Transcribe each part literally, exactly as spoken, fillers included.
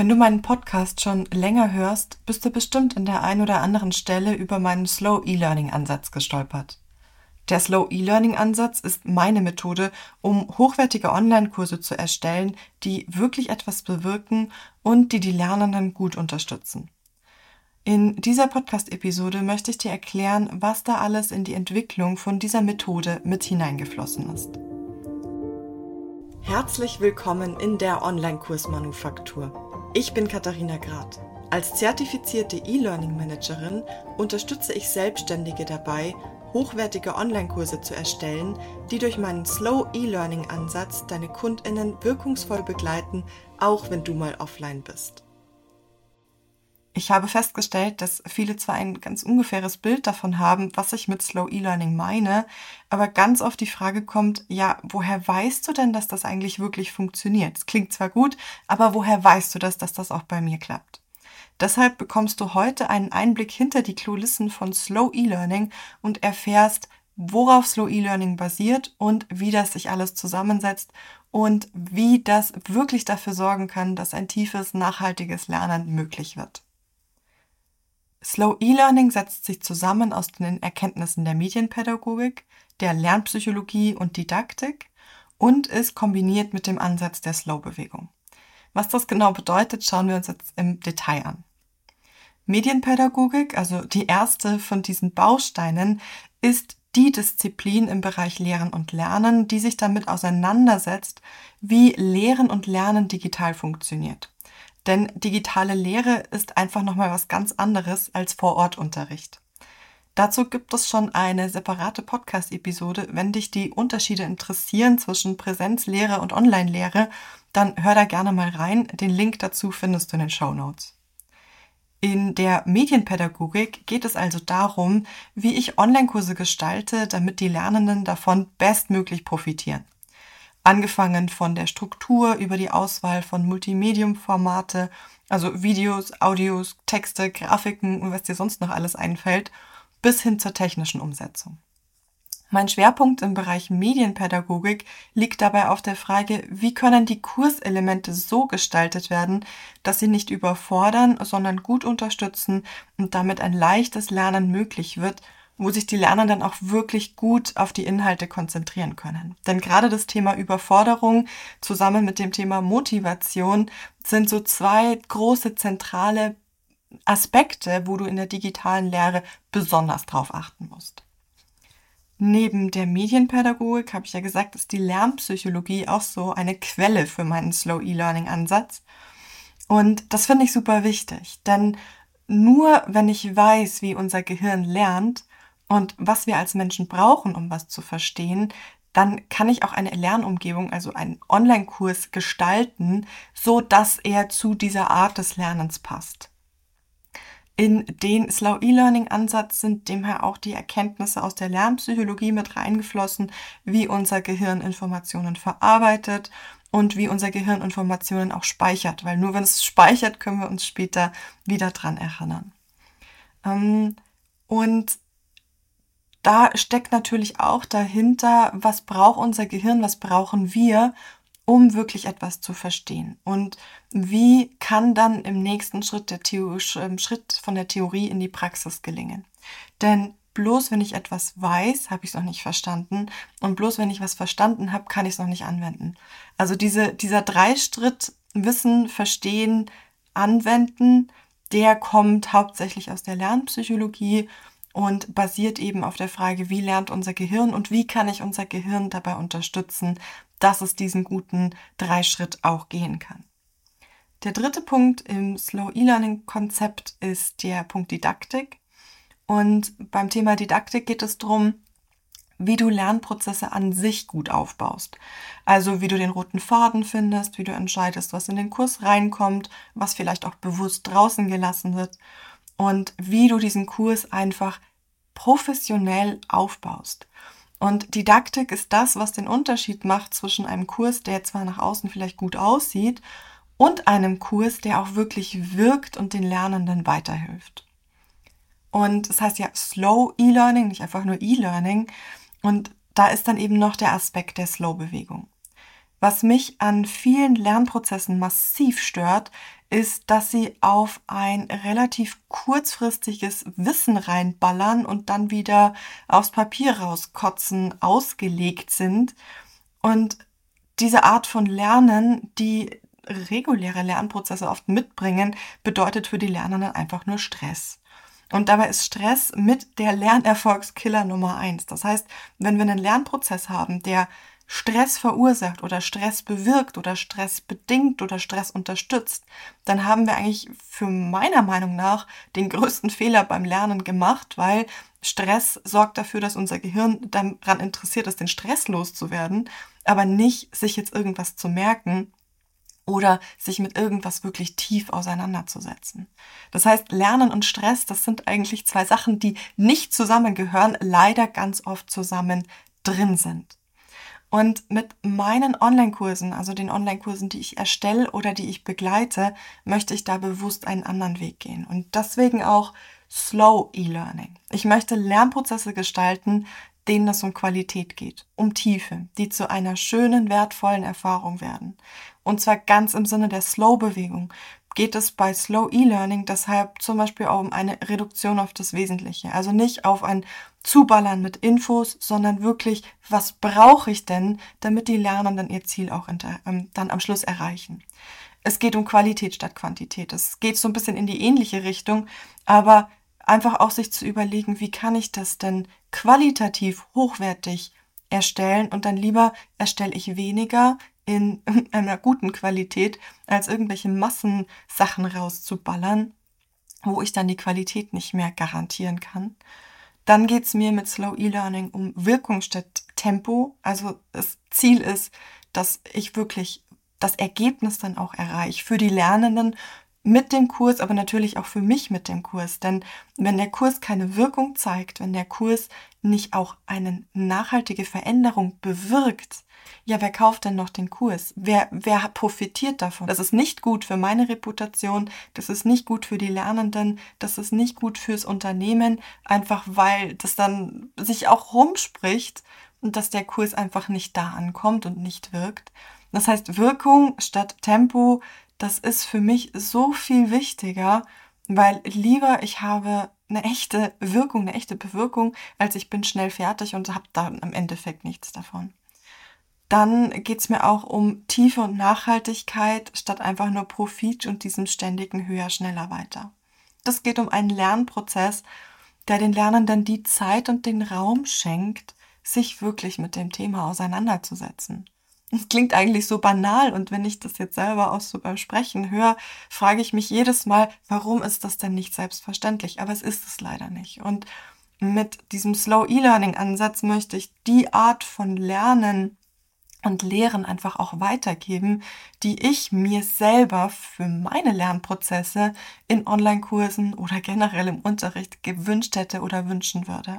Wenn du meinen Podcast schon länger hörst, bist du bestimmt an der einen oder anderen Stelle über meinen Slow E-Learning-Ansatz gestolpert. Der Slow E-Learning-Ansatz ist meine Methode, um hochwertige Online-Kurse zu erstellen, die wirklich etwas bewirken und die die Lernenden gut unterstützen. In dieser Podcast-Episode möchte ich dir erklären, was da alles in die Entwicklung von dieser Methode mit hineingeflossen ist. Herzlich willkommen in der Online-Kursmanufaktur. Ich bin Katharina Grad. Als zertifizierte E-Learning-Managerin unterstütze ich Selbstständige dabei, hochwertige Online-Kurse zu erstellen, die durch meinen Slow E-Learning-Ansatz deine KundInnen wirkungsvoll begleiten, auch wenn du mal offline bist. Ich habe festgestellt, dass viele zwar ein ganz ungefähres Bild davon haben, was ich mit Slow E-Learning meine, aber ganz oft die Frage kommt, ja, woher weißt du denn, dass das eigentlich wirklich funktioniert? Es klingt zwar gut, aber woher weißt du das, dass das auch bei mir klappt? Deshalb bekommst du heute einen Einblick hinter die Kulissen von Slow E-Learning und erfährst, worauf Slow E-Learning basiert und wie das sich alles zusammensetzt und wie das wirklich dafür sorgen kann, dass ein tiefes, nachhaltiges Lernen möglich wird. Slow E-Learning setzt sich zusammen aus den Erkenntnissen der Medienpädagogik, der Lernpsychologie und Didaktik und ist kombiniert mit dem Ansatz der Slow-Bewegung. Was das genau bedeutet, schauen wir uns jetzt im Detail an. Medienpädagogik, also die erste von diesen Bausteinen, ist die Disziplin im Bereich Lehren und Lernen, die sich damit auseinandersetzt, wie Lehren und Lernen digital funktioniert. Denn digitale Lehre ist einfach nochmal was ganz anderes als Vor-Ort-Unterricht. Dazu gibt es schon eine separate Podcast-Episode. Wenn dich die Unterschiede interessieren zwischen Präsenzlehre und Online-Lehre, dann hör da gerne mal rein. Den Link dazu findest du in den Shownotes. In der Medienpädagogik geht es also darum, wie ich Online-Kurse gestalte, damit die Lernenden davon bestmöglich profitieren. Angefangen von der Struktur über die Auswahl von Multimedium-Formate, also Videos, Audios, Texte, Grafiken und was dir sonst noch alles einfällt, bis hin zur technischen Umsetzung. Mein Schwerpunkt im Bereich Medienpädagogik liegt dabei auf der Frage, wie können die Kurselemente so gestaltet werden, dass sie nicht überfordern, sondern gut unterstützen und damit ein leichtes Lernen möglich wird, wo sich die Lernenden auch wirklich gut auf die Inhalte konzentrieren können. Denn gerade das Thema Überforderung zusammen mit dem Thema Motivation sind so zwei große zentrale Aspekte, wo du in der digitalen Lehre besonders drauf achten musst. Neben der Medienpädagogik, habe ich ja gesagt, ist die Lernpsychologie auch so eine Quelle für meinen Slow E-Learning-Ansatz. Und das finde ich super wichtig, denn nur wenn ich weiß, wie unser Gehirn lernt, und was wir als Menschen brauchen, um was zu verstehen, dann kann ich auch eine Lernumgebung, also einen Online-Kurs gestalten, so dass er zu dieser Art des Lernens passt. In den Slow E-Learning-Ansatz sind demher auch die Erkenntnisse aus der Lernpsychologie mit reingeflossen, wie unser Gehirn Informationen verarbeitet und wie unser Gehirn Informationen auch speichert, weil nur wenn es speichert, können wir uns später wieder dran erinnern. Und da steckt natürlich auch dahinter, was braucht unser Gehirn, was brauchen wir, um wirklich etwas zu verstehen. Und wie kann dann im nächsten Schritt der Theo- Schritt von der Theorie in die Praxis gelingen. Denn bloß wenn ich etwas weiß, habe ich es noch nicht verstanden. Und bloß wenn ich was verstanden habe, kann ich es noch nicht anwenden. Also diese, dieser Dreischritt Wissen, Verstehen, Anwenden, der kommt hauptsächlich aus der Lernpsychologie und basiert eben auf der Frage, wie lernt unser Gehirn und wie kann ich unser Gehirn dabei unterstützen, dass es diesen guten Dreischritt auch gehen kann. Der dritte Punkt im Slow E-Learning-Konzept ist der Punkt Didaktik. Und beim Thema Didaktik geht es darum, wie du Lernprozesse an sich gut aufbaust. Also wie du den roten Faden findest, wie du entscheidest, was in den Kurs reinkommt, was vielleicht auch bewusst draußen gelassen wird. Und wie du diesen Kurs einfach professionell aufbaust. Und Didaktik ist das, was den Unterschied macht zwischen einem Kurs, der zwar nach außen vielleicht gut aussieht, und einem Kurs, der auch wirklich wirkt und den Lernenden weiterhilft. Und das heißt ja Slow E-Learning, nicht einfach nur E-Learning. Und da ist dann eben noch der Aspekt der Slow-Bewegung. Was mich an vielen Lernprozessen massiv stört, ist, dass sie auf ein relativ kurzfristiges Wissen reinballern und dann wieder aufs Papier rauskotzen ausgelegt sind. Und diese Art von Lernen, die reguläre Lernprozesse oft mitbringen, bedeutet für die Lernenden einfach nur Stress. Und dabei ist Stress mit der Lernerfolgskiller Nummer eins. Das heißt, wenn wir einen Lernprozess haben, der Stress verursacht oder Stress bewirkt oder Stress bedingt oder Stress unterstützt, dann haben wir eigentlich für meiner Meinung nach den größten Fehler beim Lernen gemacht, weil Stress sorgt dafür, dass unser Gehirn daran interessiert ist, den Stress loszuwerden, aber nicht sich jetzt irgendwas zu merken oder sich mit irgendwas wirklich tief auseinanderzusetzen. Das heißt, Lernen und Stress, das sind eigentlich zwei Sachen, die nicht zusammengehören, leider ganz oft zusammen drin sind. Und mit meinen Online-Kursen, also den Online-Kursen, die ich erstelle oder die ich begleite, möchte ich da bewusst einen anderen Weg gehen. Und deswegen auch Slow E-Learning. Ich möchte Lernprozesse gestalten, denen es um Qualität geht, um Tiefe, die zu einer schönen, wertvollen Erfahrung werden. Und zwar ganz im Sinne der Slow-Bewegung geht es bei Slow E-Learning deshalb zum Beispiel auch um eine Reduktion auf das Wesentliche. Also nicht auf ein Zuballern mit Infos, sondern wirklich, was brauche ich denn, damit die Lernenden ihr Ziel auch inter, ähm, dann am Schluss erreichen. Es geht um Qualität statt Quantität. Es geht so ein bisschen in die ähnliche Richtung, aber einfach auch sich zu überlegen, wie kann ich das denn qualitativ hochwertig erstellen und dann lieber erstelle ich weniger in einer guten Qualität, als irgendwelche Massensachen rauszuballern, wo ich dann die Qualität nicht mehr garantieren kann. Dann geht es mir mit Slow E-Learning um Wirkung statt Tempo. Also das Ziel ist, dass ich wirklich das Ergebnis dann auch erreiche für die Lernenden mit dem Kurs, aber natürlich auch für mich mit dem Kurs. Denn wenn der Kurs keine Wirkung zeigt, wenn der Kurs nicht auch eine nachhaltige Veränderung bewirkt, ja, wer kauft denn noch den Kurs? Wer, wer profitiert davon? Das ist nicht gut für meine Reputation, das ist nicht gut für die Lernenden, das ist nicht gut fürs Unternehmen, einfach weil das dann sich auch rumspricht und dass der Kurs einfach nicht da ankommt und nicht wirkt. Das heißt, Wirkung statt Tempo, das ist für mich so viel wichtiger, weil lieber ich habe eine echte Wirkung, eine echte Bewirkung, als ich bin schnell fertig und habe dann im Endeffekt nichts davon. Dann geht es mir auch um Tiefe und Nachhaltigkeit statt einfach nur Profit und diesem ständigen höher, schneller, weiter. Das geht um einen Lernprozess, der den Lernenden die Zeit und den Raum schenkt, sich wirklich mit dem Thema auseinanderzusetzen. Das klingt eigentlich so banal und wenn ich das jetzt selber auch so beim Sprechen höre, frage ich mich jedes Mal, warum ist das denn nicht selbstverständlich? Aber es ist es leider nicht. Und mit diesem Slow E-Learning-Ansatz möchte ich die Art von Lernen und Lehren einfach auch weitergeben, die ich mir selber für meine Lernprozesse in Online-Kursen oder generell im Unterricht gewünscht hätte oder wünschen würde.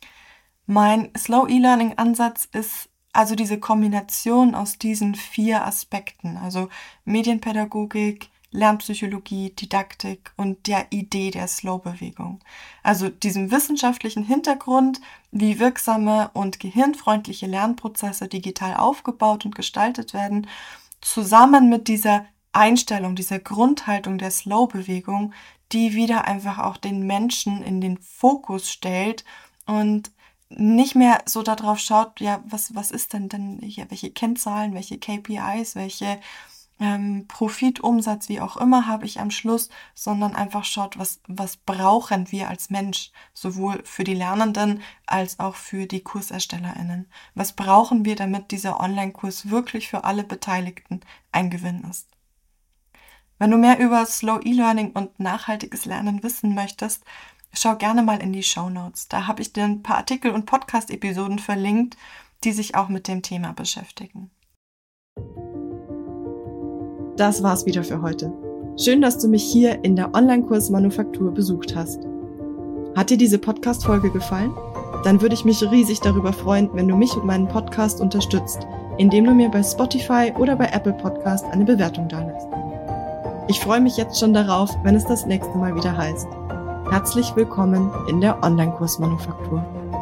Mein Slow E-Learning-Ansatz ist also diese Kombination aus diesen vier Aspekten, also Medienpädagogik, Lernpsychologie, Didaktik und der Idee der Slow-Bewegung. Also diesem wissenschaftlichen Hintergrund, wie wirksame und gehirnfreundliche Lernprozesse digital aufgebaut und gestaltet werden, zusammen mit dieser Einstellung, dieser Grundhaltung der Slow-Bewegung, die wieder einfach auch den Menschen in den Fokus stellt und nicht mehr so darauf schaut, ja, was, was ist denn denn hier, welche Kennzahlen, welche K P Is, welche ähm, Profit, Umsatz, wie auch immer habe ich am Schluss, sondern einfach schaut, was, was brauchen wir als Mensch, sowohl für die Lernenden als auch für die KurserstellerInnen. Was brauchen wir, damit dieser Online-Kurs wirklich für alle Beteiligten ein Gewinn ist? Wenn du mehr über Slow E-Learning und nachhaltiges Lernen wissen möchtest, schau gerne mal in die Shownotes. Da habe ich dir ein paar Artikel und Podcast-Episoden verlinkt, die sich auch mit dem Thema beschäftigen. Das war's wieder für heute. Schön, dass du mich hier in der Online-Kurs Manufaktur besucht hast. Hat dir diese Podcast-Folge gefallen? Dann würde ich mich riesig darüber freuen, wenn du mich und meinen Podcast unterstützt, indem du mir bei Spotify oder bei Apple Podcast eine Bewertung dalässt. Ich freue mich jetzt schon darauf, wenn es das nächste Mal wieder heißt: Herzlich willkommen in der Online-Kurs Manufaktur.